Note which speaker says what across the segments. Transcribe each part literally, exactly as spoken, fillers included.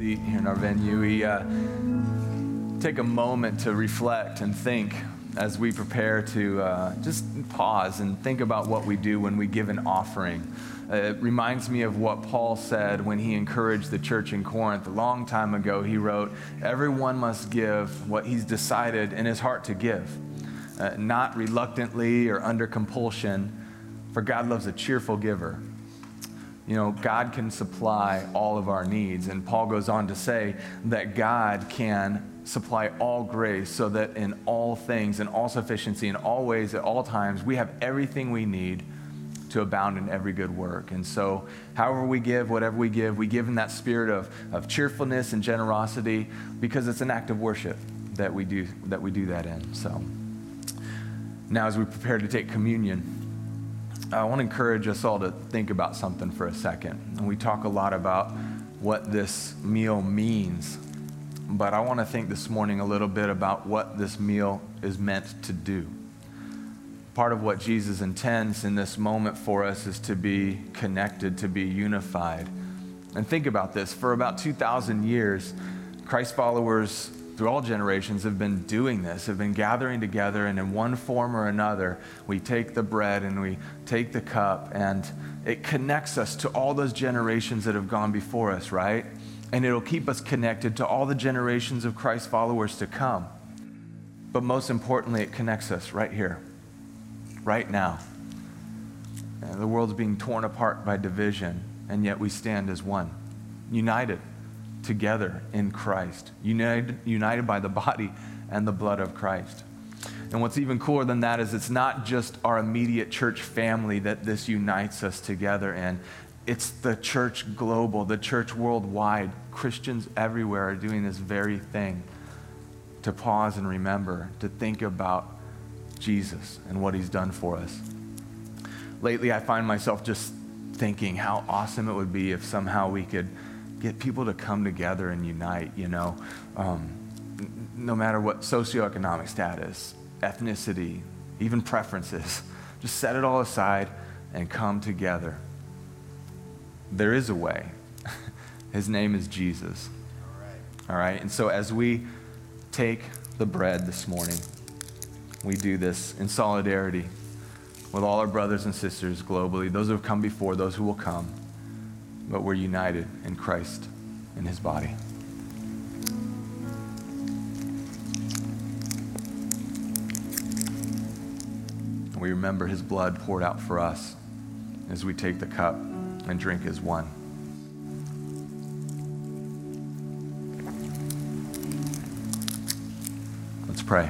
Speaker 1: seat here in our venue, we uh, take a moment to reflect and think as we prepare to uh, just pause and think about what we do when we give an offering. Uh, it reminds me of what Paul said when he encouraged the church in Corinth. A long time ago, he wrote, "Everyone must give what he's decided in his heart to give, uh, not reluctantly or under compulsion, for God loves a cheerful giver." You know, God can supply all of our needs. And Paul goes on to say that God can supply all grace so that in all things, in all sufficiency, in all ways, at all times, we have everything we need to abound in every good work. And so however we give, whatever we give, we give in that spirit of, of cheerfulness and generosity because it's an act of worship that we do that we do that in. So now as we prepare to take communion, I want to encourage us all to think about something for a second. And we talk a lot about what this meal means, but I want to think this morning a little bit about what this meal is meant to do. Part of what Jesus intends in this moment for us is to be connected, to be unified. And think about this. For about two thousand years, Christ followers through all generations have been doing this, have been gathering together, and in one form or another, we take the bread and we take the cup, and it connects us to all those generations that have gone before us, right? And it'll keep us connected to all the generations of Christ followers to come. But most importantly, it connects us right here, right now. And the world's being torn apart by division, and yet we stand as one, united together in Christ, united, united by the body and the blood of Christ. And what's even cooler than that is it's not just our immediate church family that this unites us together in. It's the church global, the church worldwide. Christians everywhere are doing this very thing, to pause and remember, to think about Jesus and what he's done for us. Lately, I find myself just thinking how awesome it would be if somehow we could get people to come together and unite, you know, um, n- no matter what socioeconomic status, ethnicity, even preferences. Just set it all aside and come together. There is a way. His name is Jesus. All right. All right. And so as we take the bread this morning, we do this in solidarity with all our brothers and sisters globally, those who have come before, those who will come. But we're united in Christ, in his body. We remember his blood poured out for us as we take the cup and drink as one. Let's pray.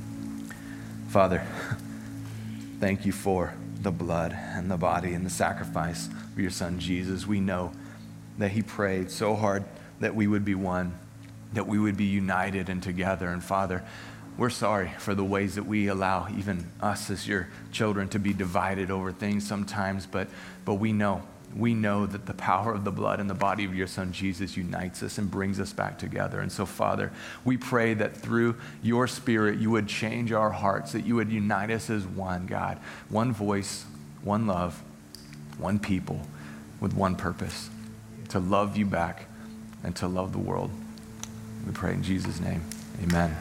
Speaker 1: Father, thank you for the blood and the body and the sacrifice of your son Jesus. We know that he prayed so hard that we would be one, that we would be united and together. And Father, we're sorry for the ways that we allow even us as your children to be divided over things sometimes, but but we know, we know that the power of the blood and the body of your son Jesus unites us and brings us back together. And so Father, we pray that through your Spirit you would change our hearts, that you would unite us as one, God, one voice, one love, one people with one purpose, to love you back and to love the world. We pray in Jesus' name, amen.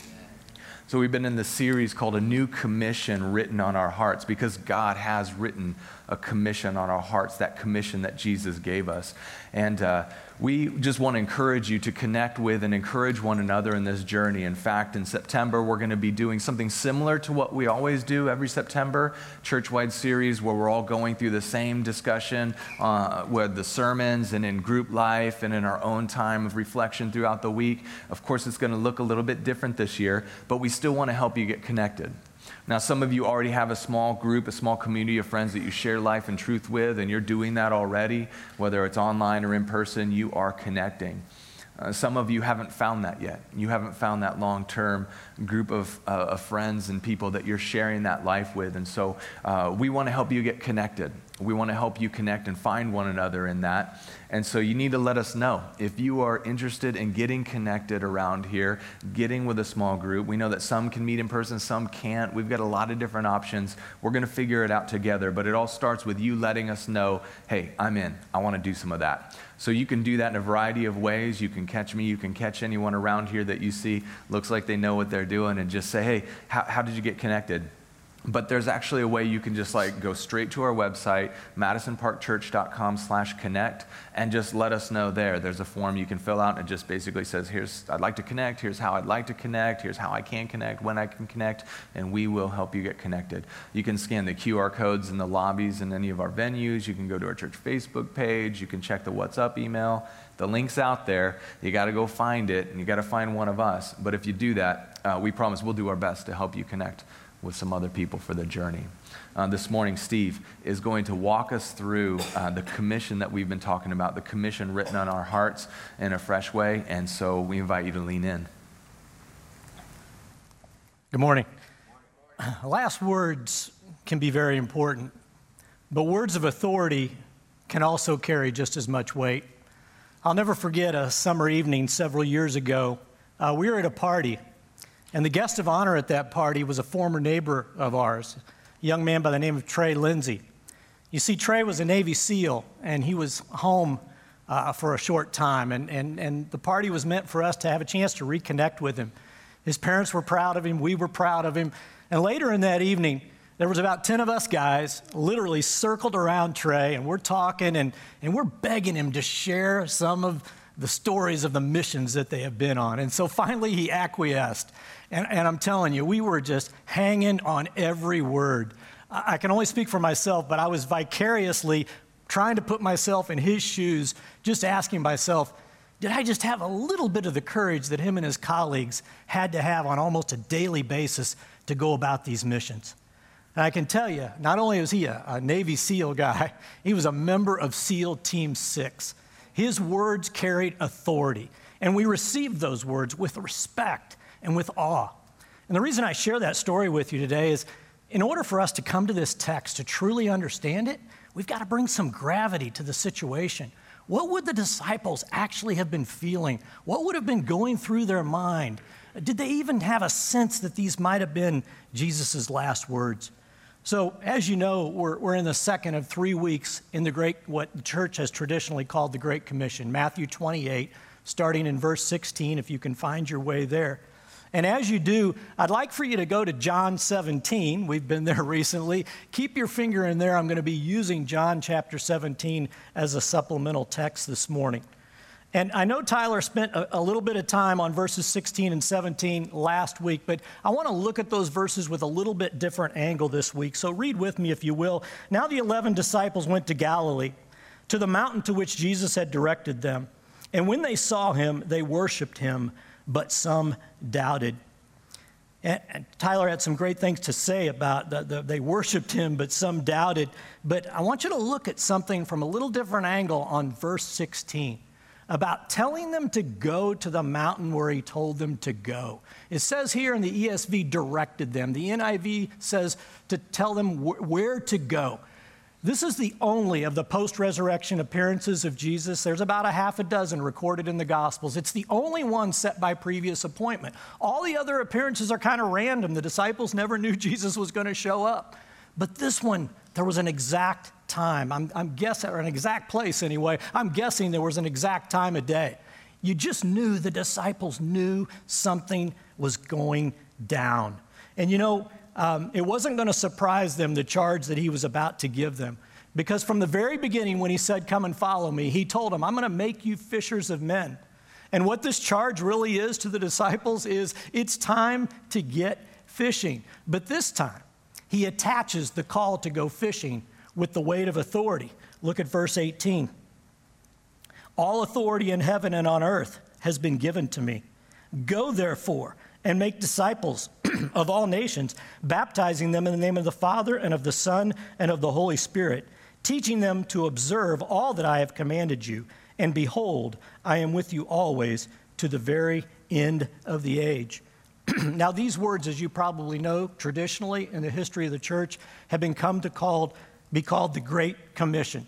Speaker 1: So we've been in this series called A New Commission Written on Our Hearts, because God has written a commission on our hearts, that commission that Jesus gave us. And uh, we just want to encourage you to connect with and encourage one another in this journey. In fact, in September, we're going to be doing something similar to what we always do every September, church-wide series where we're all going through the same discussion uh, with the sermons and in group life and in our own time of reflection throughout the week. Of course, it's going to look a little bit different this year, but we still want to help you get connected. Now, some of you already have a small group, a small community of friends that you share life and truth with, and you're doing that already, whether it's online or in person, you are connecting. Uh, some of you haven't found that yet. You haven't found that long-term group of, uh, of friends and people that you're sharing that life with. And so uh, we want to help you get connected. We want to help you connect and find one another in that. And so you need to let us know if you are interested in getting connected around here, getting with a small group. We know that some can meet in person, some can't. We've got a lot of different options. We're going to figure it out together, but it all starts with you letting us know, hey, I'm in. I want to do some of that. So you can do that in a variety of ways. You can catch me. You can catch anyone around here that you see looks like they know what they're doing and just say, hey, how, how did you get connected? But there's actually a way you can just like go straight to our website, madison park church dot com slash connect, and just let us know there. There's a form you can fill out, and it just basically says, here's, I'd like to connect, here's how I'd like to connect, here's how I can connect, when I can connect, and we will help you get connected. You can scan the Q R codes in the lobbies in any of our venues. You can go to our church Facebook page. You can check the What's Up email. The link's out there. You got to go find it, and you got to find one of us. But if you do that, uh, we promise we'll do our best to help you connect with some other people for the journey. Uh, this morning, Steve is going to walk us through uh, the commission that we've been talking about, the commission written on our hearts in a fresh way, and so we invite you to lean in.
Speaker 2: Good morning. Last words can be very important, but words of authority can also carry just as much weight. I'll never forget a summer evening several years ago. Uh, we were at a party, and the guest of honor at that party was a former neighbor of ours, a young man by the name of Trey Lindsay. You see, Trey was a Navy SEAL, and he was home uh, for a short time, and, and, and the party was meant for us to have a chance to reconnect with him. His parents were proud of him, we were proud of him, and later in that evening, there was about ten of us guys literally circled around Trey, and we're talking, and, and we're begging him to share some of the stories of the missions that they have been on. And so finally he acquiesced. And, and I'm telling you, we were just hanging on every word. I, I can only speak for myself, but I was vicariously trying to put myself in his shoes, just asking myself, did I just have a little bit of the courage that him and his colleagues had to have on almost a daily basis to go about these missions? And I can tell you, not only was he a, a Navy SEAL guy, he was a member of SEAL Team six. His words carried authority, and we received those words with respect and with awe. And the reason I share that story with you today is in order for us to come to this text to truly understand it, we've got to bring some gravity to the situation. What would the disciples actually have been feeling? What would have been going through their mind? Did they even have a sense that these might have been Jesus' last words? So, as you know, we're, we're in the second of three weeks in the great, what the church has traditionally called the Great Commission, Matthew twenty-eight, starting in verse sixteen, if you can find your way there. And as you do, I'd like for you to go to John seventeen. We've been there recently. Keep your finger in there. I'm going to be using John chapter seventeen as a supplemental text this morning. And I know Tyler spent a, a little bit of time on verses sixteen and seventeen last week, but I want to look at those verses with a little bit different angle this week. So read with me if you will. Now the eleven disciples went to Galilee, to the mountain to which Jesus had directed them. And when they saw him, they worshiped him, but some doubted. And, and Tyler had some great things to say about the, the, they worshiped him, but some doubted. But I want you to look at something from a little different angle on verse sixteen. About telling them to go to the mountain where he told them to go. It says here in the E S V, directed them. The N I V says to tell them wh- where to go. This is the only of the post-resurrection appearances of Jesus. There's about a half a dozen recorded in the Gospels. It's the only one set by previous appointment. All the other appearances are kind of random. The disciples never knew Jesus was going to show up. But this one, there was an exact time. I'm, I'm guessing, or an exact place anyway. I'm guessing there was an exact time of day. You just knew the disciples knew something was going down. And you know, um, it wasn't going to surprise them, the charge that he was about to give them. Because from the very beginning, when he said, come and follow me, he told them, I'm going to make you fishers of men. And what this charge really is to the disciples is it's time to get fishing. But this time, he attaches the call to go fishing with the weight of authority. Look at verse eighteen. All authority in heaven and on earth has been given to me. Go therefore and make disciples of all nations, baptizing them in the name of the Father and of the Son and of the Holy Spirit, teaching them to observe all that I have commanded you. And behold, I am with you always to the very end of the age. Now, these words, as you probably know, traditionally in the history of the church, have been come to called, be called the Great Commission.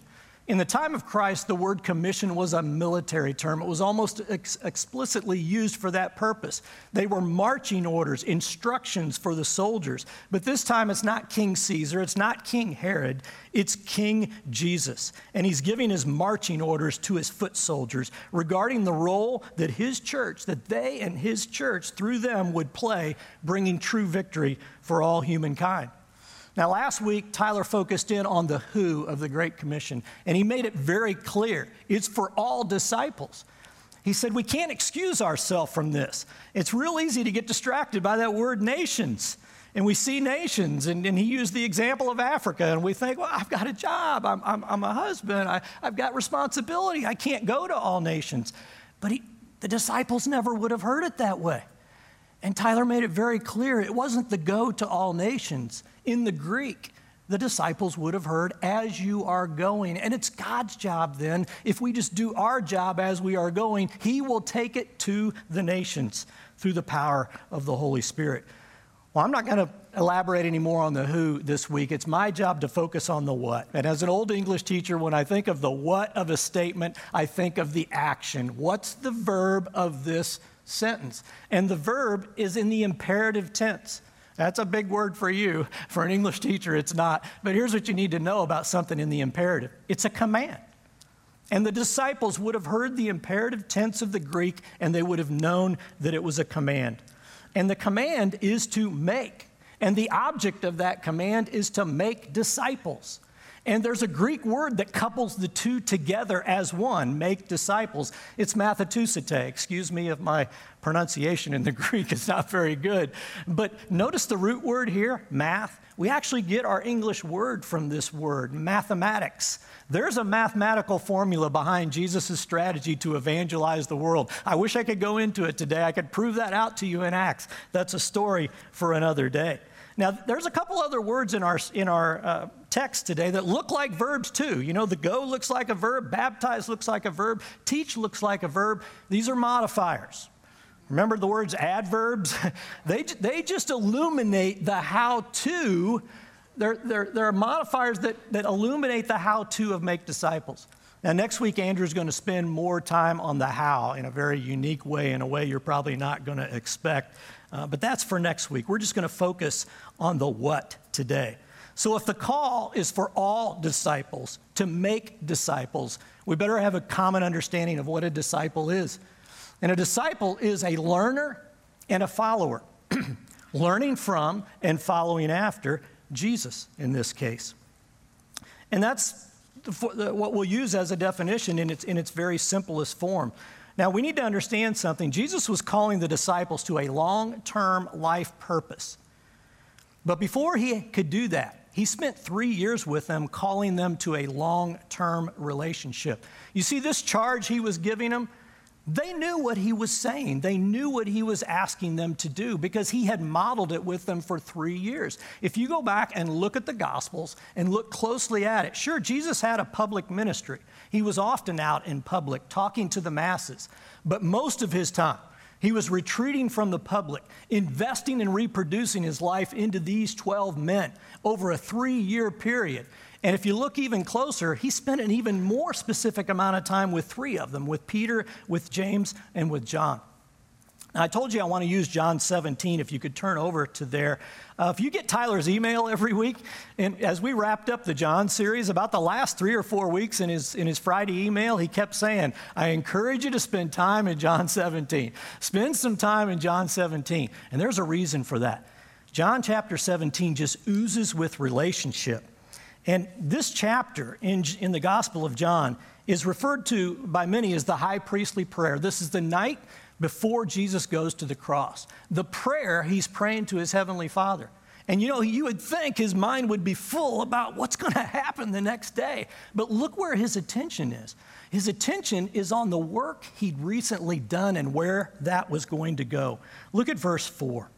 Speaker 2: In the time of Christ, the word commission was a military term. It was almost ex- explicitly used for that purpose. They were marching orders, instructions for the soldiers. But this time it's not King Caesar, it's not King Herod, it's King Jesus. And he's giving his marching orders to his foot soldiers regarding the role that his church, that they and his church through them would play, bringing true victory for all humankind. Now, last week, Tyler focused in on the who of the Great Commission, and he made it very clear. It's for all disciples. He said, we can't excuse ourselves from this. It's real easy to get distracted by that word nations. And we see nations, and, and he used the example of Africa, and we think, well, I've got a job, I'm, I'm, I'm a husband, I, I've got responsibility, I can't go to all nations. But he, the disciples never would have heard it that way. And Tyler made it very clear, it wasn't the go to all nations. In the Greek, the disciples would have heard, as you are going. And it's God's job then, if we just do our job as we are going, he will take it to the nations through the power of the Holy Spirit. Well, I'm not going to elaborate any more on the who this week. It's my job to focus on the what. And as an old English teacher, when I think of the what of a statement, I think of the action. What's the verb of this sentence? And the verb is in the imperative tense. That's a big word for you. For an English teacher, it's not. But here's what you need to know about something in the imperative. It's a command. And the disciples would have heard the imperative tense of the Greek, and they would have known that it was a command. And the command is to make. And the object of that command is to make disciples. And there's a Greek word that couples the two together as one, make disciples. It's mathetusite. Excuse me if my pronunciation in the Greek is not very good. But notice the root word here, math. We actually get our English word from this word, mathematics. There's a mathematical formula behind Jesus' strategy to evangelize the world. I wish I could go into it today. I could prove that out to you in Acts. That's a story for another day. Now, there's a couple other words in our in our uh, text today that look like verbs too. You know, the go looks like a verb, baptize looks like a verb, teach looks like a verb. These are modifiers. Remember the words adverbs? they, they just illuminate the how-to. They're, they're, they're modifiers that, that illuminate the how-to of make disciples. Now, next week, Andrew's going to spend more time on the how in a very unique way, in a way you're probably not going to expect. Uh, but that's for next week. We're just going to focus on the what today. So if the call is for all disciples to make disciples, we better have a common understanding of what a disciple is. And a disciple is a learner and a follower, learning from and following after Jesus in this case. And that's what we'll use as a definition in its, in its very simplest form. Now, we need to understand something. Jesus was calling the disciples to a long-term life purpose. But before he could do that, he spent three years with them, calling them to a long-term relationship. You see, this charge he was giving them, they knew what he was saying. They knew what he was asking them to do because he had modeled it with them for three years. If you go back and look at the Gospels and look closely at it, sure, Jesus had a public ministry. He was often out in public talking to the masses, but most of his time, he was retreating from the public, investing and reproducing his life into these twelve men over a three-year period. And if you look even closer, he spent an even more specific amount of time with three of them, with Peter, with James, and with John. Now, I told you I want to use John seventeen, if you could turn over to there. Uh, if you get Tyler's email every week, and as we wrapped up the John series, about the last three or four weeks in his, in his Friday email, he kept saying, I encourage you to spend time in John seventeen. Spend some time in John seventeen. And there's a reason for that. John chapter seventeen just oozes with relationship. And this chapter in, in the Gospel of John is referred to by many as the high priestly prayer. This is the night before Jesus goes to the cross. The prayer he's praying to his heavenly Father. And you know, you would think his mind would be full about what's going to happen the next day. But look where his attention is. His attention is on the work he'd recently done and where that was going to go. Look at verse four.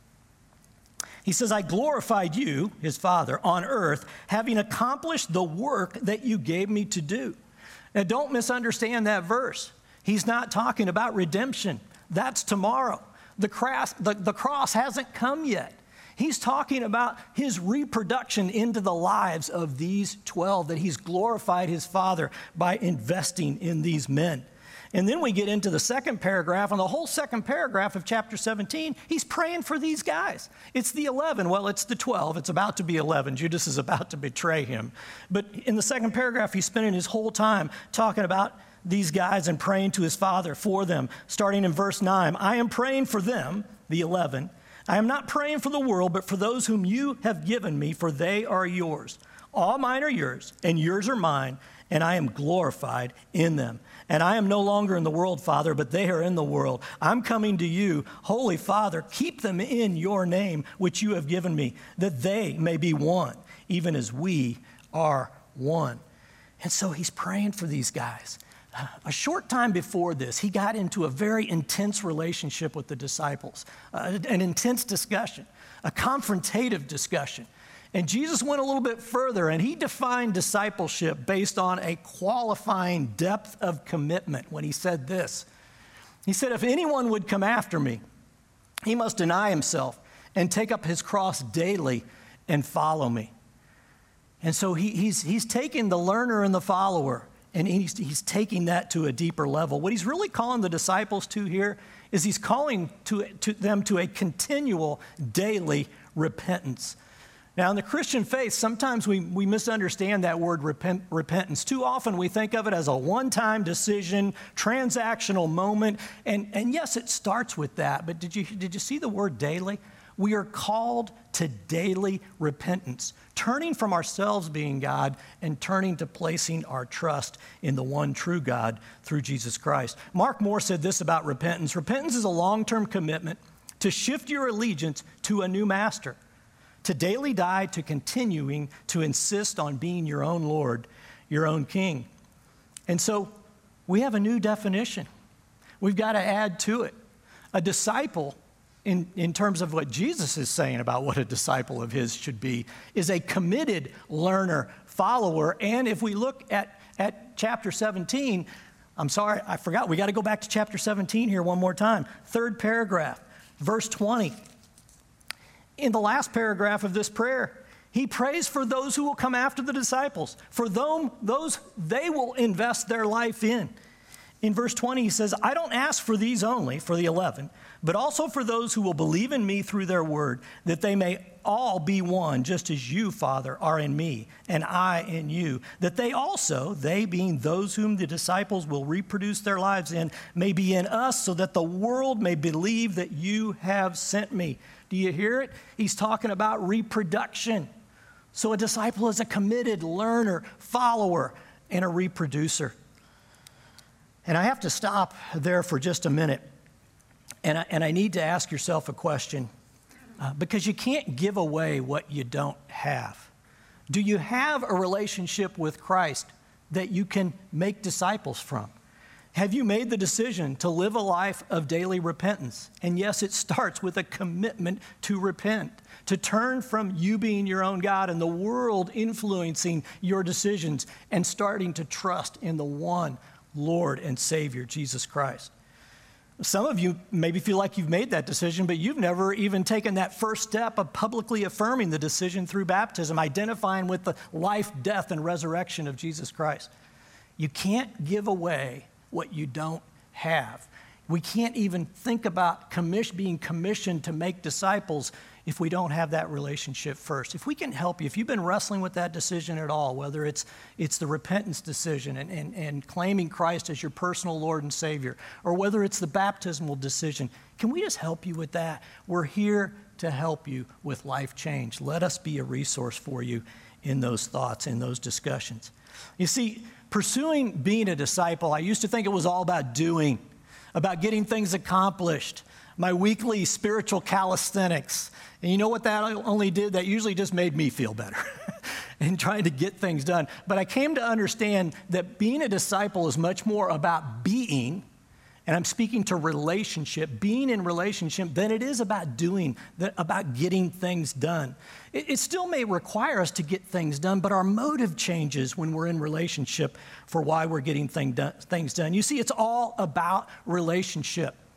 Speaker 2: He says, I glorified you, his Father, on earth, having accomplished the work that you gave me to do. Now, don't misunderstand that verse. He's not talking about redemption. That's tomorrow. The cross, the, the cross hasn't come yet. He's talking about his reproduction into the lives of these twelve, that he's glorified his Father by investing in these men. And then we get into the second paragraph, and the whole second paragraph of chapter seventeen, he's praying for these guys. It's the eleven. Well, it's the twelve. It's about to be eleven. Judas is about to betray him. But in the second paragraph, he's spending his whole time talking about these guys and praying to his Father for them. Starting in verse nine, I am praying for them, the eleven. I am not praying for the world, but for those whom you have given me, for they are yours. All mine are yours, and yours are mine, and I am glorified in them. And I am no longer in the world, Father, but they are in the world. I'm coming to you, Holy Father, keep them in your name, which you have given me, that they may be one, even as we are one. And so he's praying for these guys. A short time before this, he got into a very intense relationship with the disciples, uh, an intense discussion, a confrontative discussion. And Jesus went a little bit further, and he defined discipleship based on a qualifying depth of commitment when he said this. He said, if anyone would come after me, he must deny himself and take up his cross daily and follow me. And so he, he's, he's taking the learner and the follower, and he's, he's taking that to a deeper level. What he's really calling the disciples to here is he's calling to, to them to a continual daily repentance. Now, in the Christian faith, sometimes we, we misunderstand that word repent, repentance. Too often we think of it as a one-time decision, transactional moment, and, and yes, it starts with that, but did you, did you see the word daily? We are called to daily repentance, turning from ourselves being God and turning to placing our trust in the one true God through Jesus Christ. Mark Moore said this about repentance. Repentance is a long-term commitment to shift your allegiance to a new master, to daily die to continuing to insist on being your own Lord, your own King. And so we have a new definition. We've got to add to it. A disciple, in, in terms of what Jesus is saying about what a disciple of his should be, is a committed learner, follower. And if we look at, at chapter seventeen, I'm sorry, I forgot. We got to go back to chapter seventeen here one more time. Third paragraph, verse twenty. In the last paragraph of this prayer, he prays for those who will come after the disciples, for them, those they will invest their life in. In verse twenty, he says, I don't ask for these only, for the eleven, but also for those who will believe in me through their word, that they may all be one, just as you, Father, are in me, and I in you, that they also, they being those whom the disciples will reproduce their lives in, may be in us, so that the world may believe that you have sent me. Do you hear it? He's talking about reproduction. So a disciple is a committed learner, follower, and a reproducer. And I have to stop there for just a minute. And I, and I need to ask yourself a question, uh, because you can't give away what you don't have. Do you have a relationship with Christ that you can make disciples from? Have you made the decision to live a life of daily repentance? And yes, it starts with a commitment to repent, to turn from you being your own God and the world influencing your decisions and starting to trust in the one Lord and Savior, Jesus Christ. Some of you maybe feel like you've made that decision, but you've never even taken that first step of publicly affirming the decision through baptism, identifying with the life, death, and resurrection of Jesus Christ. You can't give away what you don't have. We can't even think about commission, being commissioned to make disciples if we don't have that relationship first. If we can help you, if you've been wrestling with that decision at all, whether it's it's the repentance decision and, and, and claiming Christ as your personal Lord and Savior, or whether it's the baptismal decision, can we just help you with that? We're here to help you with life change. Let us be a resource for you in those thoughts, in those discussions. You see, pursuing being a disciple, I used to think it was all about doing, about getting things accomplished, my weekly spiritual calisthenics. And you know what that only did? That usually just made me feel better in trying to get things done. But I came to understand that being a disciple is much more about being, and I'm speaking to relationship, being in relationship, than it is about doing, about getting things done. It, it still may require us to get things done, but our motive changes when we're in relationship for why we're getting thing done, things done. You see, it's all about relationship.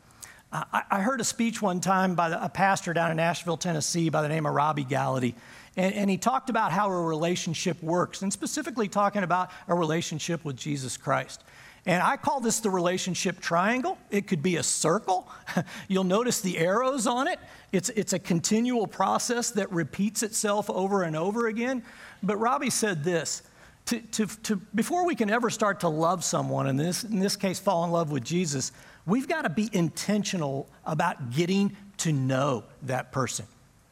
Speaker 2: I, I heard a speech one time by the, a pastor down in Nashville, Tennessee by the name of Robbie Gallaty. And, and he talked about how a relationship works, and specifically talking about a relationship with Jesus Christ. And I call this the relationship triangle. It could be a circle. You'll notice the arrows on it. It's, it's a continual process that repeats itself over and over again. But Robbie said this, to, to, to, before we can ever start to love someone, in this, in this case, fall in love with Jesus, we've got to be intentional about getting to know that person.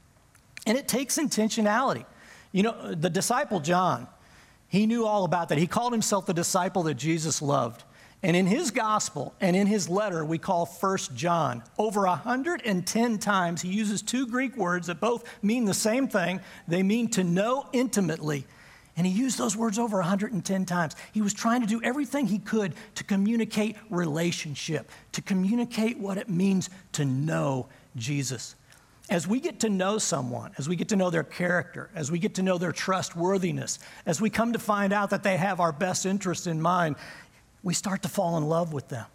Speaker 2: And it takes intentionality. You know, the disciple John, he knew all about that. He called himself the disciple that Jesus loved. And in his gospel and in his letter we call First John, over one hundred ten times he uses two Greek words that both mean the same thing. They mean to know intimately. And he used those words over one hundred ten times. He was trying to do everything he could to communicate relationship, to communicate what it means to know Jesus. As we get to know someone, as we get to know their character, as we get to know their trustworthiness, as we come to find out that they have our best interest in mind, we start to fall in love with them.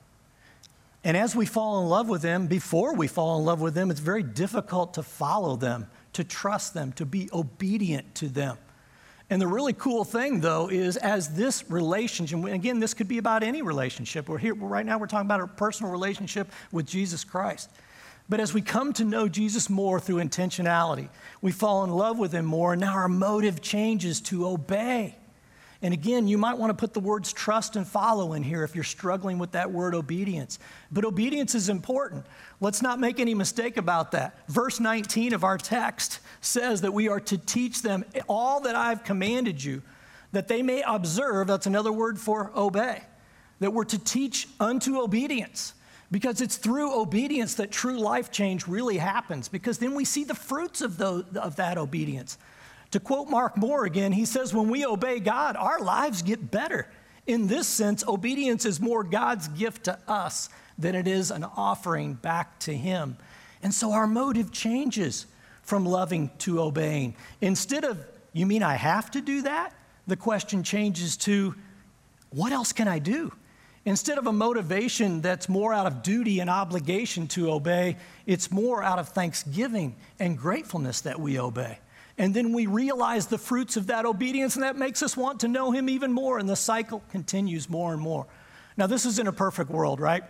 Speaker 2: And as we fall in love with them, before we fall in love with them, it's very difficult to follow them, to trust them, to be obedient to them. And the really cool thing, though, is as this relationship, and again, this could be about any relationship. We're here, right now we're talking about a personal relationship with Jesus Christ. But as we come to know Jesus more through intentionality, we fall in love with him more, and now our motive changes to obey. And again, you might want to put the words trust and follow in here if you're struggling with that word obedience. But obedience is important. Let's not make any mistake about that. Verse nineteen of our text says that we are to teach them all that I've commanded you, that they may observe, that's another word for obey, that we're to teach unto obedience. Because it's through obedience that true life change really happens, because then we see the fruits of, those, of that obedience. To quote Mark Moore again, he says, when we obey God, our lives get better. In this sense, obedience is more God's gift to us than it is an offering back to him. And so our motive changes from loving to obeying. Instead of, you mean I have to do that? The question changes to, what else can I do? Instead of a motivation that's more out of duty and obligation to obey, it's more out of thanksgiving and gratefulness that we obey. And then we realize the fruits of that obedience, and that makes us want to know him even more, and the cycle continues more and more. Now, this is in a perfect world, right?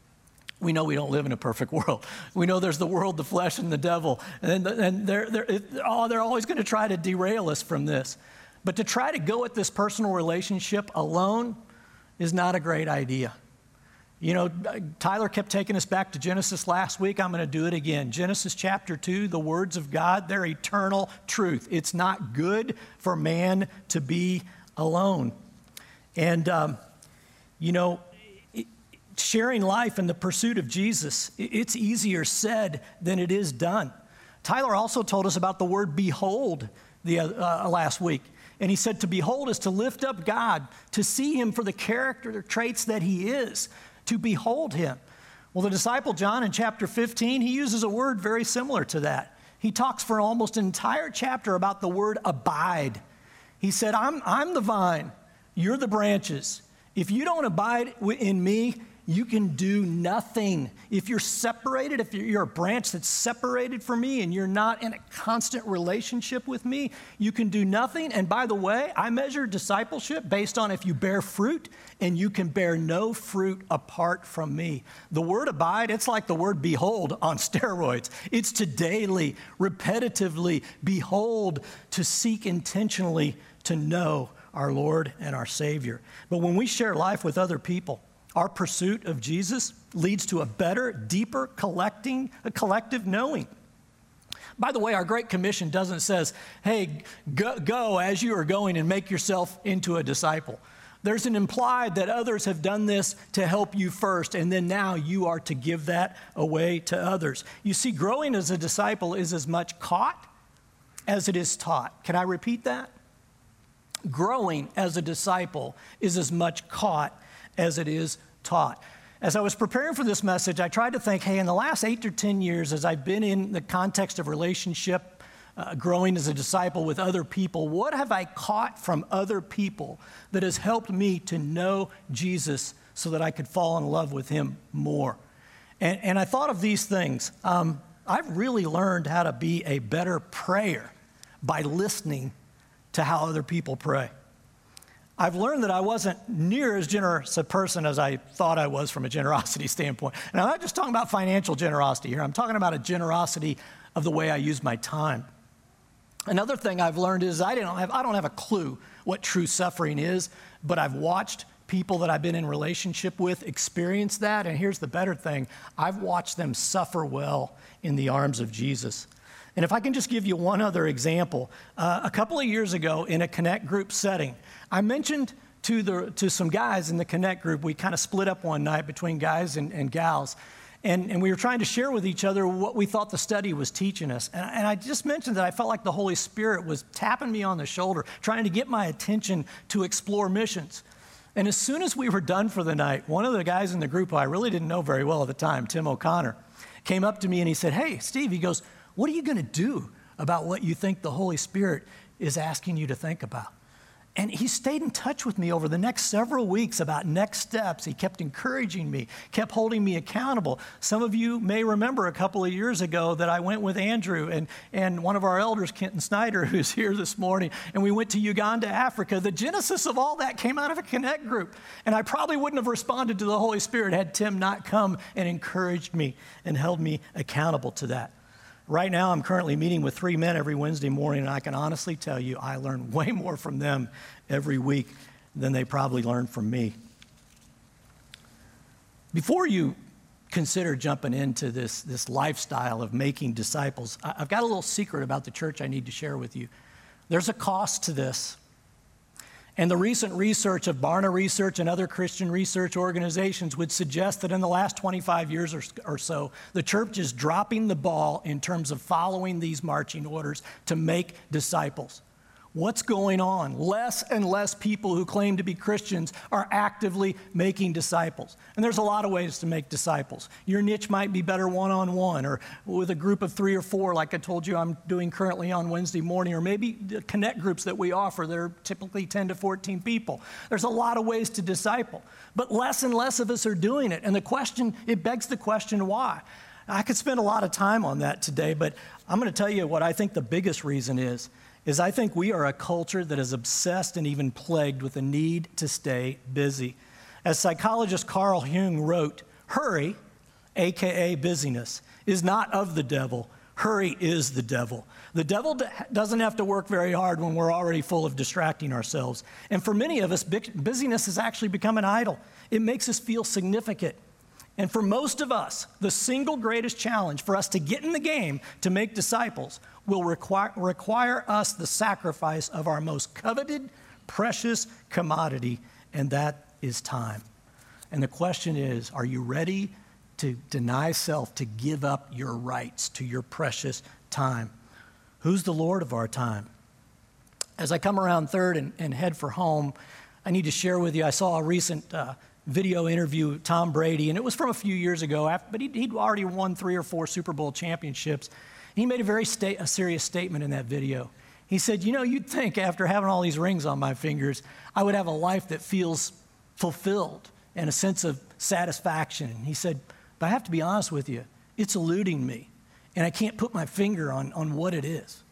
Speaker 2: We know we don't live in a perfect world. We know there's the world, the flesh, and the devil, and, and they're, they're, oh, they're always going to try to derail us from this. But to try to go at this personal relationship alone is not a great idea. You know, Tyler kept taking us back to Genesis last week. I'm going to do it again. Genesis chapter two, the words of God, they're eternal truth. It's not good for man to be alone. And, um, you know, it, sharing life in the pursuit of Jesus, it's easier said than it is done. Tyler also told us about the word behold the uh, last week. And he said to behold is to lift up God, to see him for the character or traits that he is, to behold him. Well, the disciple John in chapter fifteen, he uses a word very similar to that. He talks for almost an entire chapter about the word abide. He said, I'm, I'm the vine, you're the branches. If you don't abide in me, you can do nothing. If you're separated, if you're a branch that's separated from me and you're not in a constant relationship with me, you can do nothing. And by the way, I measure discipleship based on if you bear fruit, and you can bear no fruit apart from me. The word abide, it's like the word behold on steroids. It's to daily, repetitively behold, to seek intentionally to know our Lord and our Savior. But when we share life with other people, our pursuit of Jesus leads to a better, deeper collecting, a collective knowing. By the way, our Great Commission doesn't say, hey, go, go as you are going and make yourself into a disciple. There's an implied that others have done this to help you first, and then now you are to give that away to others. You see, growing as a disciple is as much caught as it is taught. Can I repeat that? Growing as a disciple is as much caught as it is taught. As I was preparing for this message, I tried to think, hey, in the last eight or ten years, as I've been in the context of relationship, uh, growing as a disciple with other people, what have I caught from other people that has helped me to know Jesus so that I could fall in love with him more? And, and I thought of these things. Um, I've really learned how to be a better prayer by listening to how other people pray. I've learned that I wasn't near as generous a person as I thought I was from a generosity standpoint. And I'm not just talking about financial generosity here. I'm talking about a generosity of the way I use my time. Another thing I've learned is I don't have, I don't have a clue what true suffering is, but I've watched people that I've been in relationship with experience that. And here's the better thing. I've watched them suffer well in the arms of Jesus. And if I can just give you one other example, uh, a couple of years ago in a Connect group setting, I mentioned to the to some guys in the Connect group, we kind of split up one night between guys and, and gals, and, and we were trying to share with each other what we thought the study was teaching us. And, and I just mentioned that I felt like the Holy Spirit was tapping me on the shoulder, trying to get my attention to explore missions. And as soon as we were done for the night, one of the guys in the group who I really didn't know very well at the time, Tim O'Connor, came up to me and he said, "Hey, Steve," he goes, "what are you going to do about what you think the Holy Spirit is asking you to think about?" And he stayed in touch with me over the next several weeks about next steps. He kept encouraging me, kept holding me accountable. Some of you may remember a couple of years ago that I went with Andrew and, and one of our elders, Kenton Snyder, who's here this morning, and we went to Uganda, Africa. The genesis of all that came out of a Connect group. And I probably wouldn't have responded to the Holy Spirit had Tim not come and encouraged me and held me accountable to that. Right now, I'm currently meeting with three men every Wednesday morning, and I can honestly tell you I learn way more from them every week than they probably learn from me. Before you consider jumping into this, this lifestyle of making disciples, I've got a little secret about the church I need to share with you. There's a cost to this. And the recent research of Barna Research and other Christian research organizations would suggest that in the last twenty-five years or, or so, the church is dropping the ball in terms of following these marching orders to make disciples. What's going on? Less and less people who claim to be Christians are actively making disciples. And there's a lot of ways to make disciples. Your niche might be better one-on-one or with a group of three or four, like I told you I'm doing currently on Wednesday morning, or maybe the Connect groups that we offer that are typically ten to fourteen people. There's a lot of ways to disciple, but less and less of us are doing it. And the question, it begs the question, why? I could spend a lot of time on that today, but I'm going to tell you what I think the biggest reason is. is I think we are a culture that is obsessed and even plagued with a need to stay busy. As psychologist Carl Jung wrote, hurry, A K A busyness, is not of the devil. Hurry is the devil. The devil doesn't have to work very hard when we're already full of distracting ourselves. And for many of us, busyness has actually become an idol. It makes us feel significant. And for most of us, the single greatest challenge for us to get in the game to make disciples will require, require us the sacrifice of our most coveted, precious commodity, and that is time. And the question is, are you ready to deny self, to give up your rights to your precious time? Who's the Lord of our time? As I come around third and, and head for home, I need to share with you, I saw a recent uh, video interview with Tom Brady, and it was from a few years ago, after, but he'd, he'd already won three or four Super Bowl championships. He made a very sta- a serious statement in that video. He said, you know, you'd think after having all these rings on my fingers, I would have a life that feels fulfilled and a sense of satisfaction. And he said, but I have to be honest with you, it's eluding me, and I can't put my finger on, on what it is.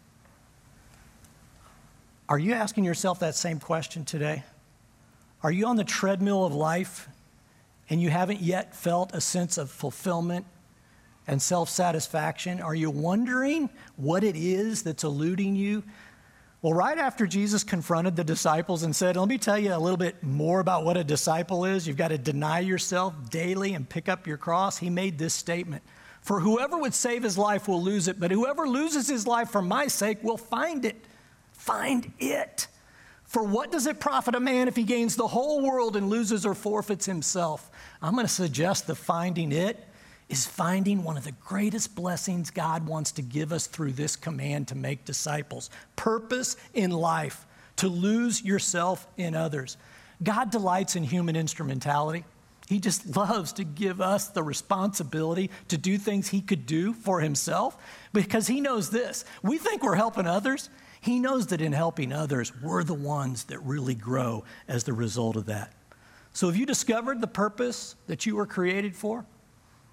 Speaker 2: Are you asking yourself that same question today? Are you on the treadmill of life and you haven't yet felt a sense of fulfillment and self-satisfaction? Are you wondering what it is that's eluding you? Well, right after Jesus confronted the disciples and said, let me tell you a little bit more about what a disciple is. You've got to deny yourself daily and pick up your cross. He made this statement, for whoever would save his life will lose it, but whoever loses his life for my sake will find it. Find it. For what does it profit a man if he gains the whole world and loses or forfeits himself? I'm going to suggest that finding it is finding one of the greatest blessings God wants to give us through this command to make disciples. Purpose in life, to lose yourself in others. God delights in human instrumentality. He just loves to give us the responsibility to do things he could do for himself because he knows this. We think we're helping others. He knows that in helping others, we're the ones that really grow as the result of that. So have you discovered the purpose that you were created for?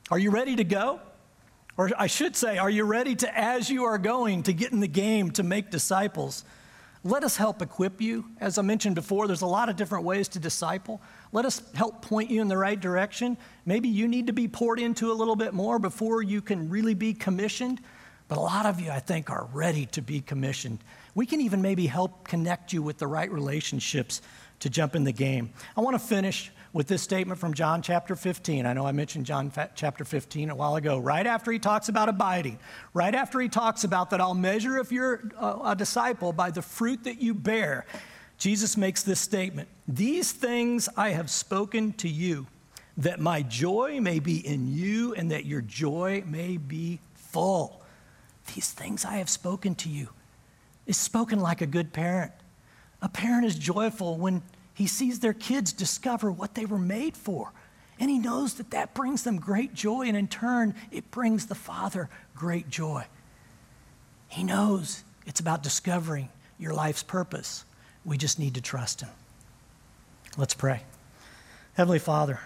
Speaker 2: Are you ready to go? Or I should say, are you ready to, as you are going, to get in the game, to make disciples? Let us help equip you. As I mentioned before, there's a lot of different ways to disciple. Let us help point you in the right direction. Maybe you need to be poured into a little bit more before you can really be commissioned. But a lot of you, I think, are ready to be commissioned. We can even maybe help connect you with the right relationships to jump in the game. I want to finish with this statement from John chapter fifteen. I know I mentioned John chapter fifteen a while ago, right after he talks about abiding, right after he talks about that I'll measure if you're a, a disciple by the fruit that you bear. Jesus makes this statement, "These things I have spoken to you, that my joy may be in you and that your joy may be full." These things I have spoken to you is spoken like a good parent. A parent is joyful when he sees their kids discover what they were made for. And he knows that that brings them great joy, and in turn, it brings the Father great joy. He knows it's about discovering your life's purpose. We just need to trust him. Let's pray. Heavenly Father,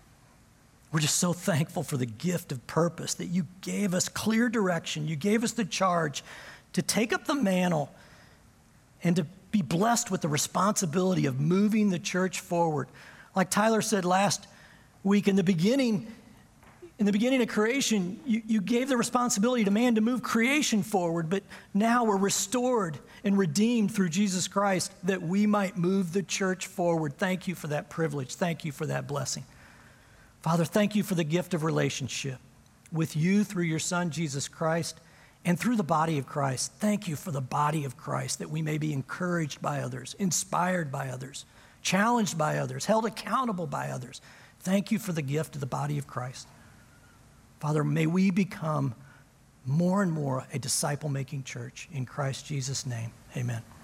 Speaker 2: we're just so thankful for the gift of purpose, that you gave us clear direction. You gave us the charge to take up the mantle and to be blessed with the responsibility of moving the church forward. Like Tyler said last week, in the beginning, in the beginning of creation, you, you gave the responsibility to man to move creation forward, but now we're restored and redeemed through Jesus Christ that we might move the church forward. Thank you for that privilege. Thank you for that blessing. Father, thank you for the gift of relationship with you through your Son, Jesus Christ, and through the body of Christ. Thank you for the body of Christ, that we may be encouraged by others, inspired by others, challenged by others, held accountable by others. Thank you for the gift of the body of Christ. Father, may we become more and more a disciple-making church. In Christ Jesus' name, amen.